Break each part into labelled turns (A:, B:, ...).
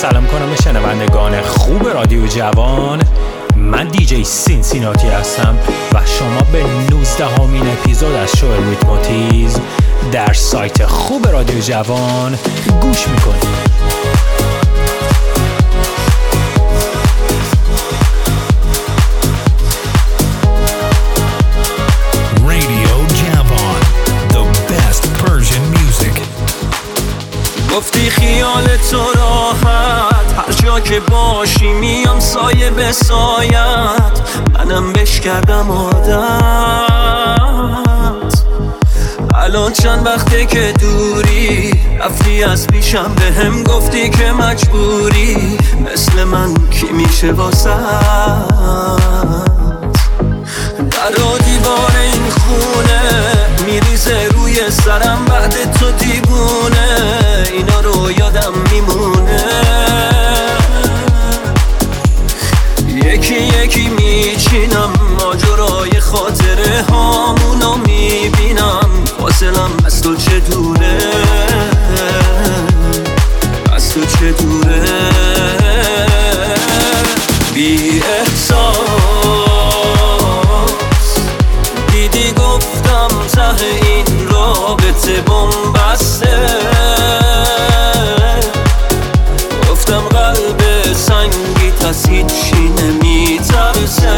A: سلام کنم به شنوندگان خوب رادیو جوان. من دیجی سینسیناتی هستم و شما به 19مین اپیزود از شو ریتموتیزم در سایت خوب رادیو جوان گوش میکنید.
B: گفتی خیال تو راحت، هر جا که باشی میام سایه به سایت، منم بش کردم عادت. الان چند وقته که دوری، رفتی از پیشم بهم گفتی که مجبوری، مثل من کی میشه واسط؟ در و دیوار این خونه میریزه روی سرم، بعد تو دیوونه اینا رو یادم میمونه. یکی یکی میچینم ماجرای خاطره هامونو میبینم، فاصلم از تو چه دوره، از تو چه دوره. بی احساس دیدی گفتم ته این رابطه بن‌بسته، گفتم قلب سنگیت از هیچی نمیترسه.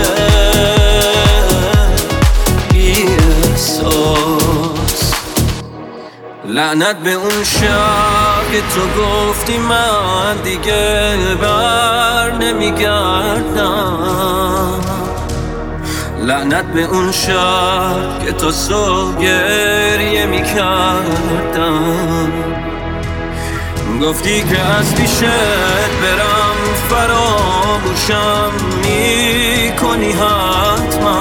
B: بی احساس لعنت به اون شب که تو گفتی من دیگه بر نمیگردم، لعنت به اون شب که تا صبح گریه میکردم. گفتی که از پیشت برم فراموشم میکنی حتما،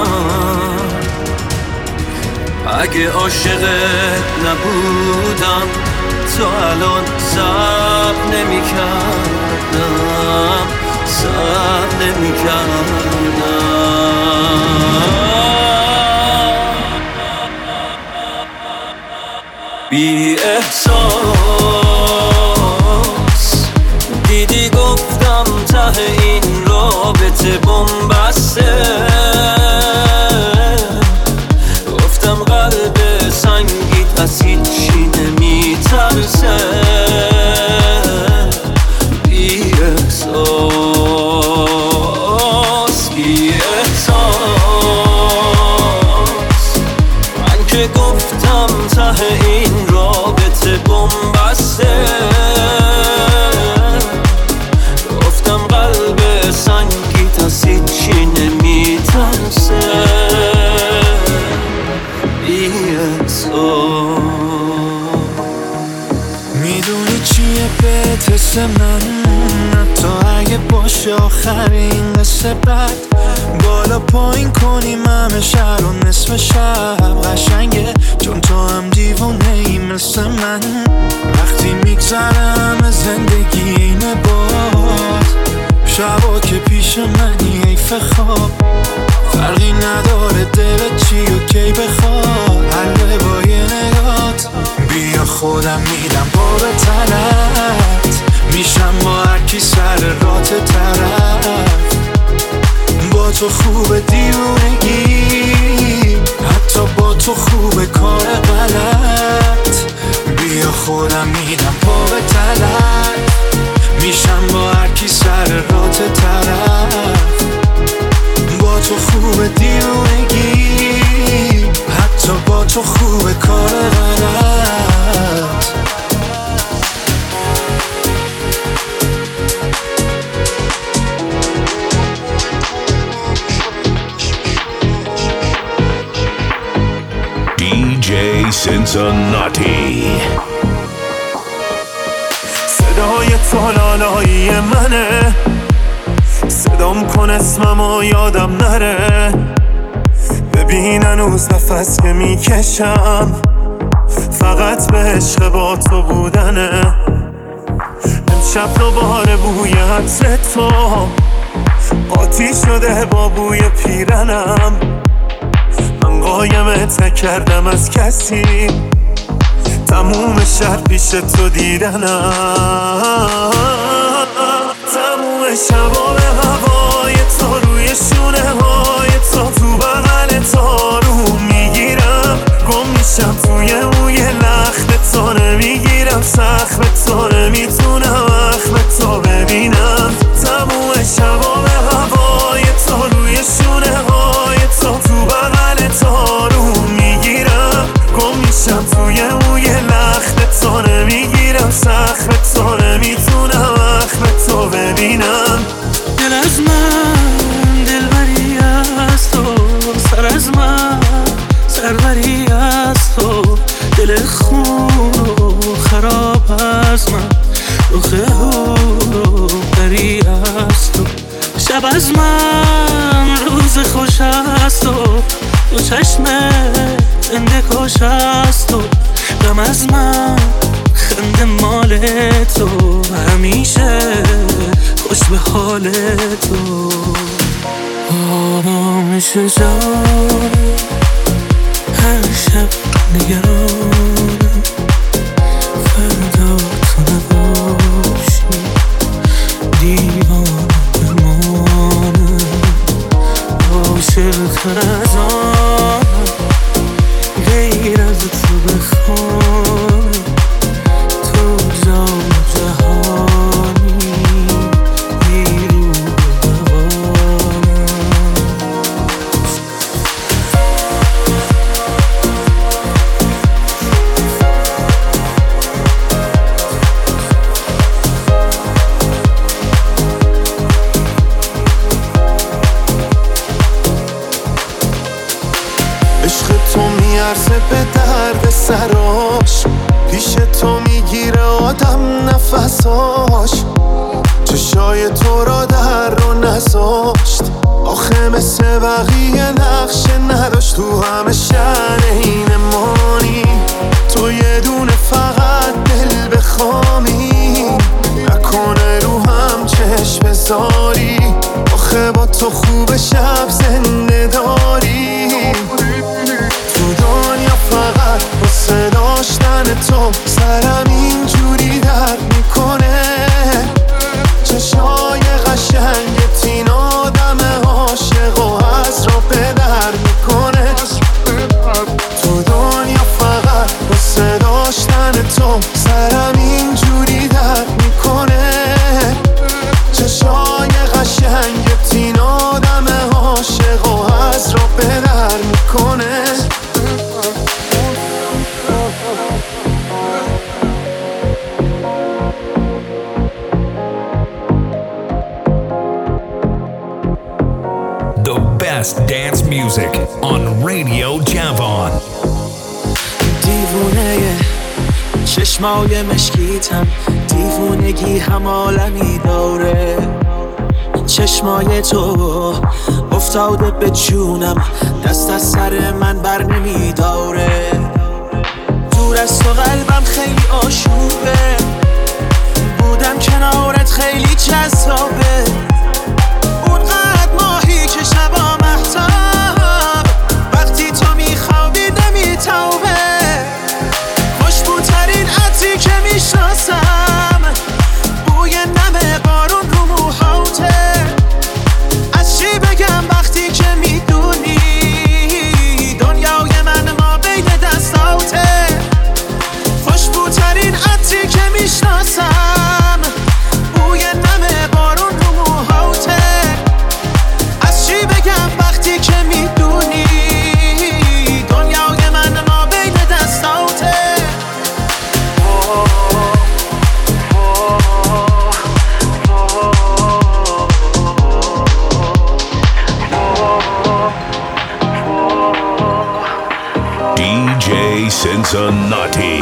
B: اگه عاشقت نبودم تو الان صبر نمیکردم، صبر نمیکردم. بی احساس دیدی گفتم ته این رابطه بن‌بسته، گفتم قلب سنگیت از هیچی نمیترسه. بی احساس بی احساس من که گفتم ته این رابطه بن‌بسته، گفتم قلب سنگیت از هیچی نمیترسه. بی احساس
C: میدونی چیه بهت حس من، حتی اگه باشه آخرین قصه بد، بالا پایین کنیم همه شهر و نصف شب قشنگه، چون تو هم دیوونه ای مثل من. وقتی میگذرم زندگی اینه باد، شبا که پیش منی حیف خواب، فرقی نداره دلت چی و کی بخواد، حله با یه نگات. بیا خودم میدم پا به تنت، میشم با هرکی سر رات طرف. با تو خوبه دیوونگی، حتی با تو خوبه کار غلط. بیا خودم میدم پا به تنت، میشم با هرکی سر رات طرف. با تو خوبه دیوونگی، حتی با تو خوبه کار غلط.
D: DJ Cincinnati.
E: صدای تو لالایی منه، صدام کن اسممو یادم نره. ببین هنوز نفس که میکشم، فقط به عشق با تو بودنه. امشب دوباره بوی عطر تو قاطی شده با بوی پیرنم. من قایمت نکردم از کسی، تموم شهر پیش تو دیدنم. شبا به هوای تو روی شونه های تو بغل تو رو میگیرم گم میشم توی موی لخت تو نمیگیرم سخت تو نمیتونم اخم تو ببینم تموم شبا به هوای تو روی شونه های تو بغل تو رو میگیرم گم میشم توی موی لخت تو نمیگیرم سخت تو نمیتونم اخم تو ببینم
B: دل از من دلبری از تو سر از من سربری از تو دل خون و خراب از من روخه و بری از تو شب از من روز خوش از تو دو چشم زنده کش از تو غم از من خنده مال تو همیشه خوش به حال تو آرامش جان هر شب نگرانم فردا تو نباشی دیوانه بمانم عاشق تر از آنم غیر از تو بخوانم تو جان جهانی نیرو دوانم
E: عشق تو میارزه به درد سراش پیش تو میگیره آدم نفساش چشای تو را در رو نذاشت آخه مثل بقیه نقشه نداشت تو همه شن این مانی تو یه دونه فقط دل بخوامی نکنه رو هم چشم بذاری آخه با تو خوب شب زنده داری تو دنیا فقط واسه داشتن تو سرم اینجوری درد میکنه چشای قشنگت این آدم عاشق و از را به در میکنه تو دنیا فقط واسه داشتن تو سرم اینجوری درد میکنه چشای قشنگت این آدم عاشق و از را به در میکنه
D: The best dance music on Radio Javon.
C: دیوونه چشمای مشکیتم دیوونگی هم عالمی داره چشمای تو افتاده به جونم دست از سر من بر نمیداره دور از تو قلبم خیلی آشوبه بودم کنارت خیلی جذابه اونقدر ماهی که شبا مهتاب وقتی تو میخوابی نمیتوبه خوشبوترین عطری که میشناسم بوی نم بارون رو موهاته از چی بگم وقتی که میدونی دنیای من ما بین دستاته خوشبوترین عطری که میشناسم بوی نم بارون رو موهاته از چی بگم وقتی که میدونی دنیای من ما بین دستاته
D: DJ Cincinnati.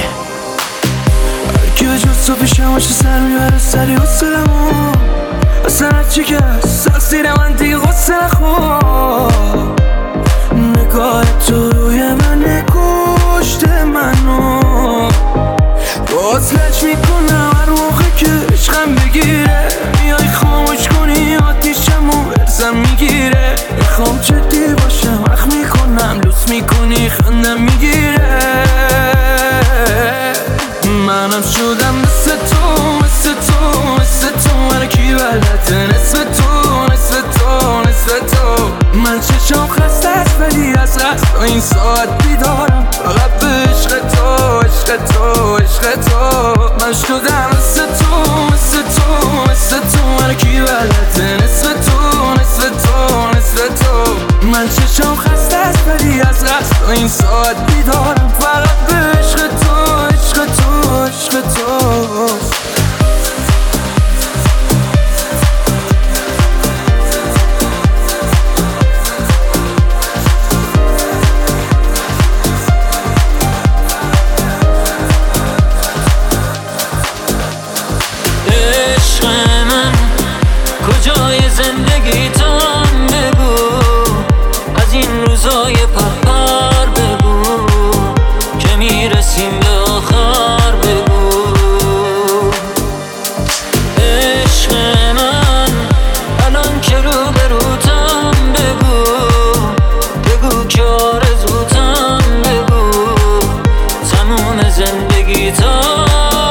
C: هرکی به جز تو پیشم باشه سر میبره سری حسلمو اصلا هرچی که سخصیر من دیگه غصه نخور نگاه تو روی من کشته منو باز لج میکنم هر موقع که عشقم بگیره میای خاموش کنی آتیشمو برزم میگیره میخوام جدی باشم وقت میکنم لوس میکنی خندم میگیره منم شدم مثل تو هرکی بلده
B: این ساعت بیدارم فقط به عشق تو عشق تو عشق تو من شدم مثل تو مثل تو مثل تو هرکی بلده نصف تو نصف تو نصف تو من چشم خسته است ولی از قصد این ساعت بیدارم فقط به عشق تو عشق تو عشق تو
F: کجای زندگی تام بگو از این روزای پرپر بگو که میرسیم به آخر بگو عشق من الان که رو به روتم بگو بگو که آرزوتم بگو تموم زندگی تام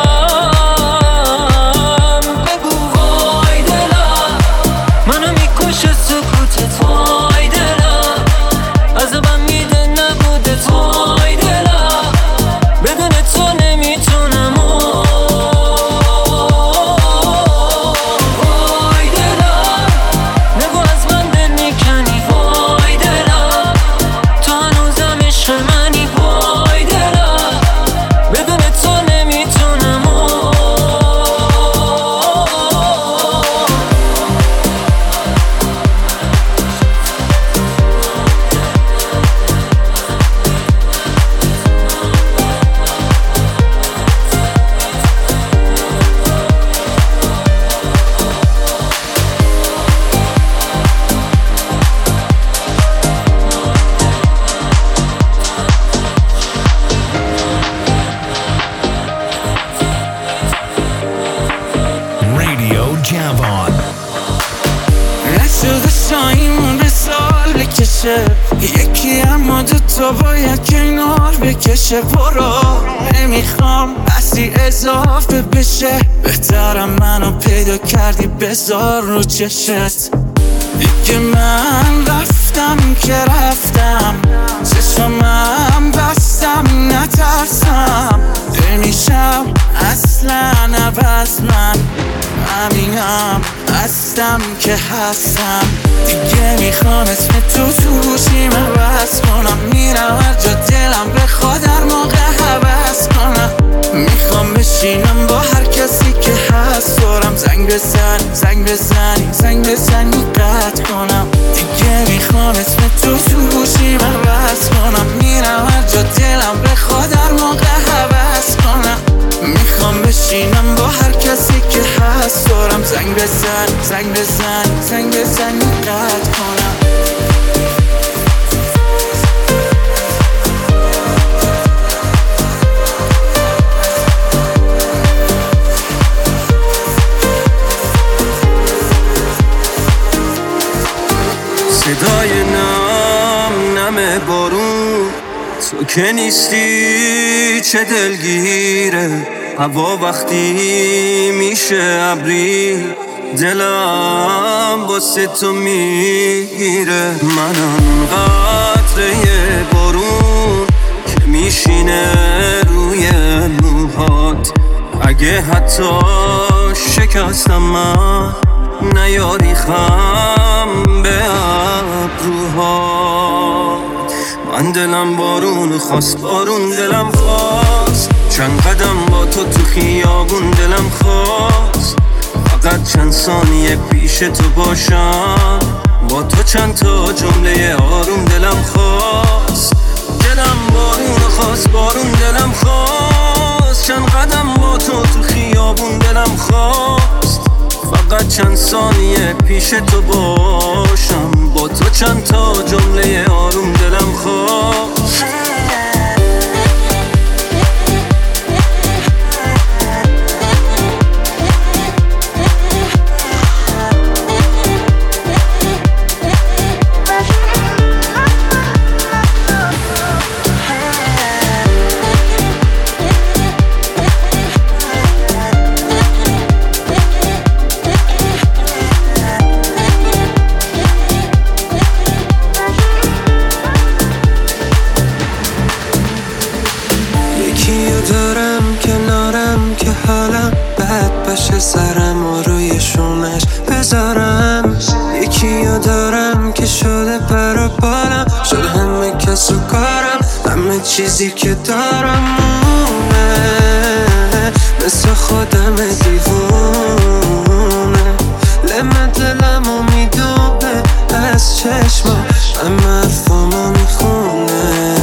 B: یکی اما دوتا باید کنار بکشه برو نمیخوام بسی اضافه بشه بهترم منو پیدا کردی بذار رو چشت دیگه من رفتم که رفتم چشمم بستم نترسم نمیشم اصلا عوض من همینم هستم که هستم دیگه میخوام اسم تو گوشیم عوض کنم میرم هر جا دلم بخواد هر موقع حوض کنم میخوام بشینم با هر کسی که هست دارم زنگ بزنی زنگ بزنی زنگ بزنی قطع کنم دیگه میخوام اسم تو گوشیم عوض کنم میرم هر جا دلم بخواد هر موقع حوض کنم میخوام بشینم با هر کسی که هست دارم زنگ بزنی زنگ بزنی زنگ بزنی قطع کنم
C: صدای نم بارون تو که نیستی چه دلگیره هوا وقتی میشه ابری دلم واسه تو میگیره منم قطره بارون که میشینه روی موهات اگه حتی شکستم من نیاری خم به ابروهات من دلم بارون خواست بارون دلم خواست چند قدم با تو خیابون دلم خواست فقط چند ثانیه پیش تو باشم با تو چند تا جمله آروم دلم خواست دلم بارون خواست بارون دلم خواست چند قدم با تو خیابون دلم خواست فقط چند ثانیه پیش تو باشم با تو چند تا جمله آروم دلم خواست
B: حالم بد باشه سرم و روی شونش بذارم. یکیو دارم که شده پر و بالم، شده همه کس و کارم، همه چیزی که دارم مونه، مثل خودم دیوونه. لمه دلمو میدونه از چشمم، همه حرفامو میخونه.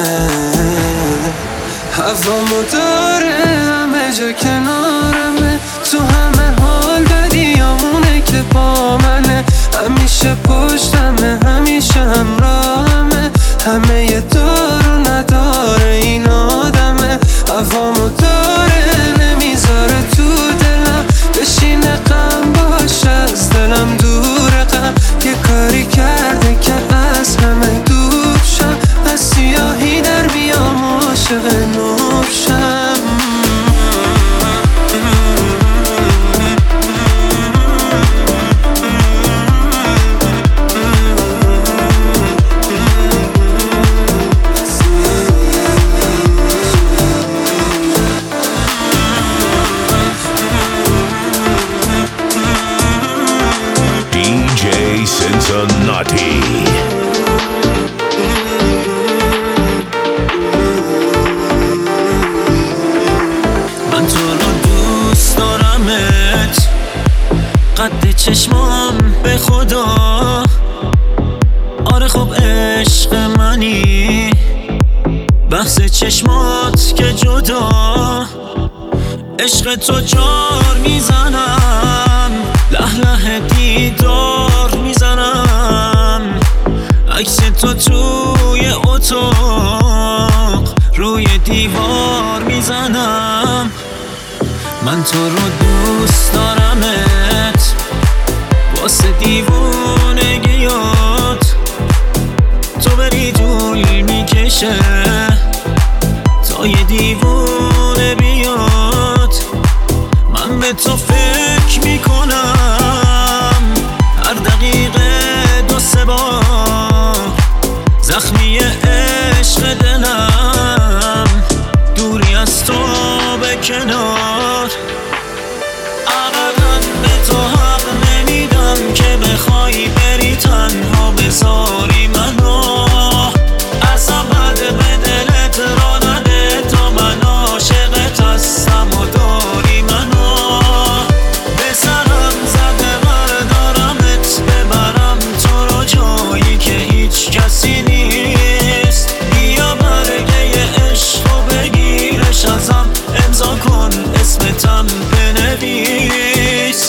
B: هوامو داره همه جا کنارمه، تو همه حال بدیامونه که با منه. همیشه پشتمه، همیشه همراهمه، همه یه دار و نداره این آدمه. هوامو داره نمیذاره تو دلم بشینه، غم باشه از دلم دوره. غم یه کاری کرده که از همه دور شم، از سیاهی در بیام عاشق نور شم.
D: Cincinnati.
F: من تو رو دوست دارمت، قد چشمام به خدا. آره خب عشق منی، بحث چشمات که جدا. عشق تو جار میزنم، له له دیدار میزنم. عکس تو توی اتاق روی دیوار میزنم. من تو رو دوست دارمت، واسه دیوونگیات تو بری طول میکشه تا یه دیوونه بیاد. من به تو فکر میکنم هر دقیقه دو سه بار، زخمی عشق دلم دوری از تو به کنار. ابدا به تو حق نمیدم که بخوای بری تنها بذاری منو. از ابد به دلت را نده تا من عاشقت هستم و داری منو. به سرم زده بردارمت ببرم تو رو جایی که هیچ کسی نیست. بیا برگه عشق و بگیرش ازم، امضا کن اسمتم بنویس.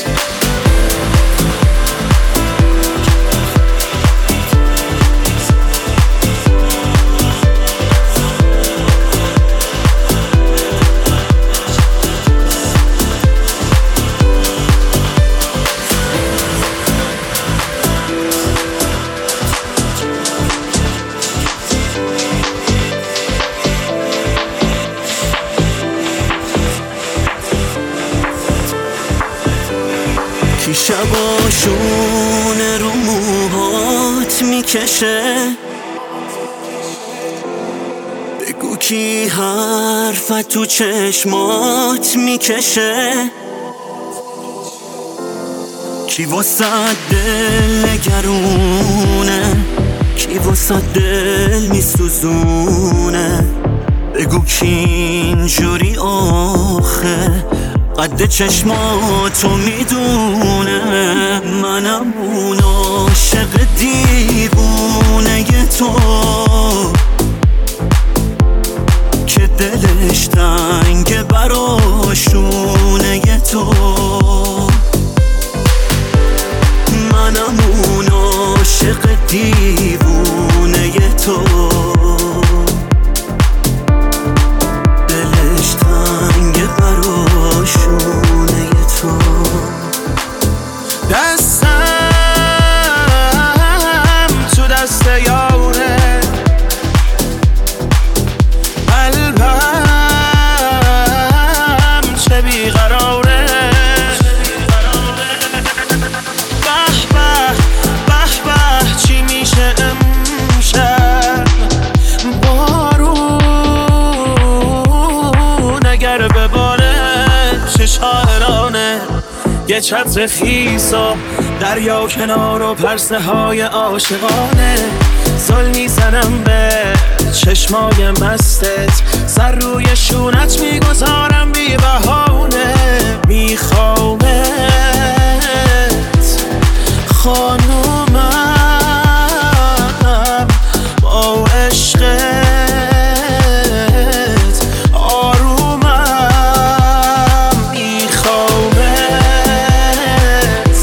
C: کی شباشون رو موهات میکشه، بگو کی حرفت تو چشمات میکشه. کی واسه دل نگرونه، کی واسه دل میسوزونه. بگو کی اینجوری آخه قد چشماتو میدونه. منم اون عاشق دیوونه تو که دلش تنگ براشونه تو. منم اون عاشق دیوونه تو، دلش تنگ براشونه تو.
B: دستم تو دست یاره، قلبم یه چتر خیسا دریا کنار و پرسه های عاشقانه زل میزنم به چشمای مستت سر روی شونت میگذارم بی بهانه میخوامت خانومم با عشقت آرومم میخوامت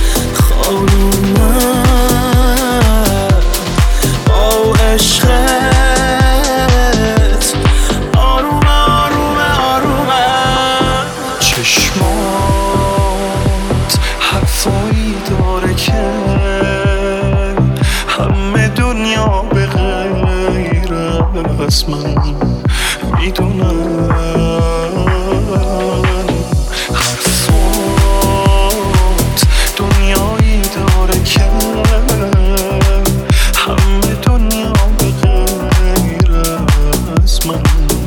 B: خانومم با عشقت آروم آروم آرومم
C: چشمات حرفایی داره که همه دنیا به غیر از من میدونن حرفات دنیایی داره که همه دنیا به غیر از من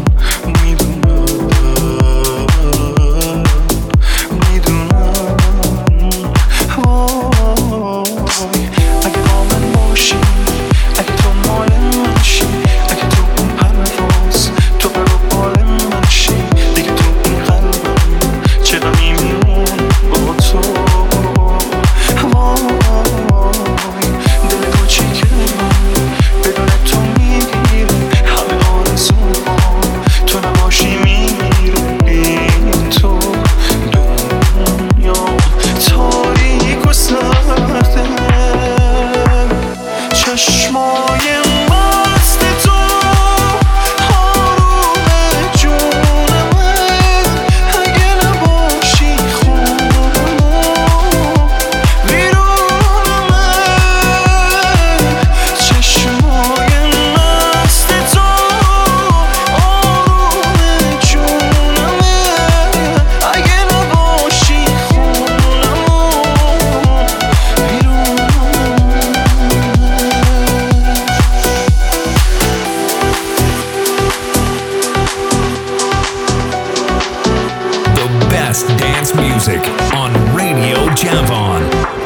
D: Dance music on Radio Javon.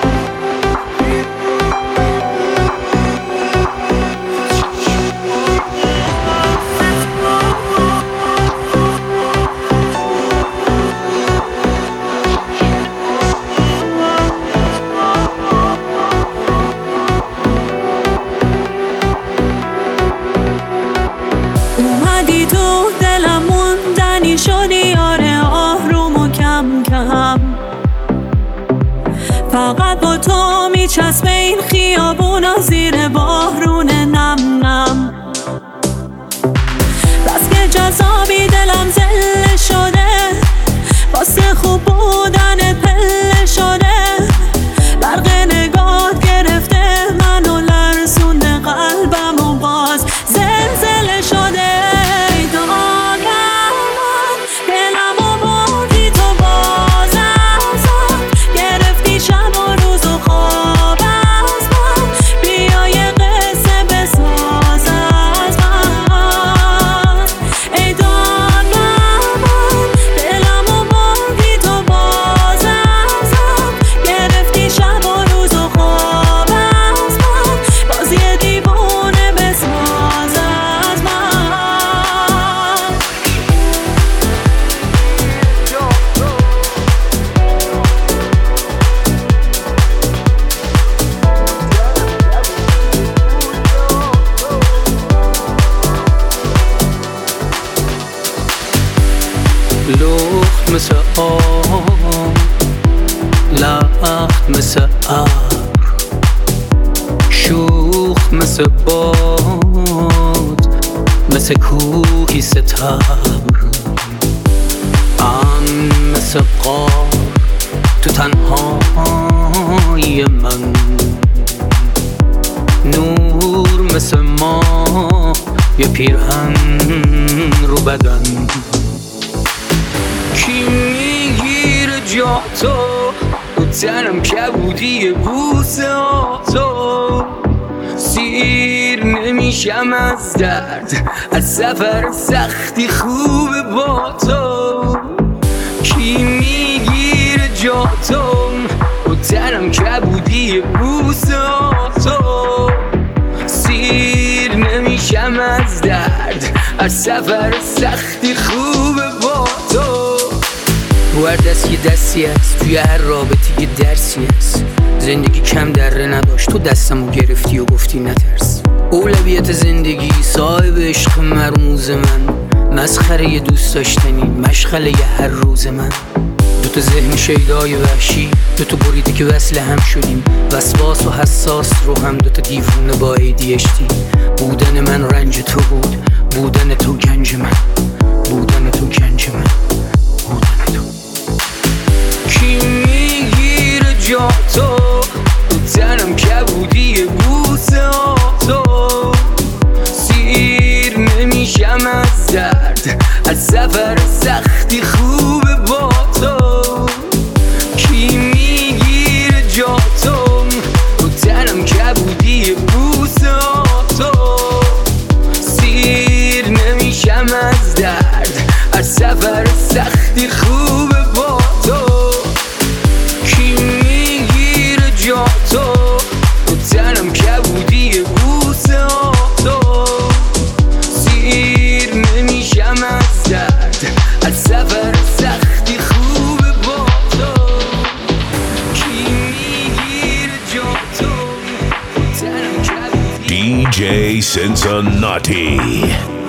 G: اومدی تو دلم موندنی شدی آره آروم و کم کم فقط با تو میچسبه این خیابونا زیر بارون نم نم بس که جذابی دلم زله شده واسه خوب بودن پله شده برق نگاه گرفته منو لرزونده قلبم و باز زلزله شده
B: لخت مثل آم لخت مثل شوخ مثل باد مثل کوهی ستبر مثل غار تو تنهای من نور مثل ما یه پیرهن رو بدن کی میگیره جا تو تنم کبودی بوسه ها تو سیر نمیشم از درد از سفر سختی خوب با تو کی میگیره جا تو
H: از سفر سختی خوبه با تو. رو هر دست یه دستی هست، توی هر رابطه یه درسی هست. زندگی کم دره نداشت، تو دستمو گرفتی و گفتی نترس. اولویت زندگی صاحب عشق مرموز من، مسخره یه دوست داشتنی مشغله یه هر روز من. دوتا ذهن شیدای وحشی، دوتا بریده که وصل هم شدیم. وسواس و حساس رو هم دوتا دیوونه با ADHD. بودن من رنج تو بود، بودن تو گنج من، بودن تو گنج من، بودن تو. کی میگیره جا تو تنم کبودی بوسه ها تو. سیر نمیشم از درد، از سفر سختی خوبه با تو. کی میگیره جا تو تنم کبودی بوسه ها تو. سیر نمیشم از درد، از سفر سختی خوبه با تو. کی میگیره جا تو تنم کبودی بوسه ها تو. سیر نمیشم از درد، از سفر سختی خوبه با تو. کی میگیره جا تو تنم کبودی.
D: DJ Cincinnati.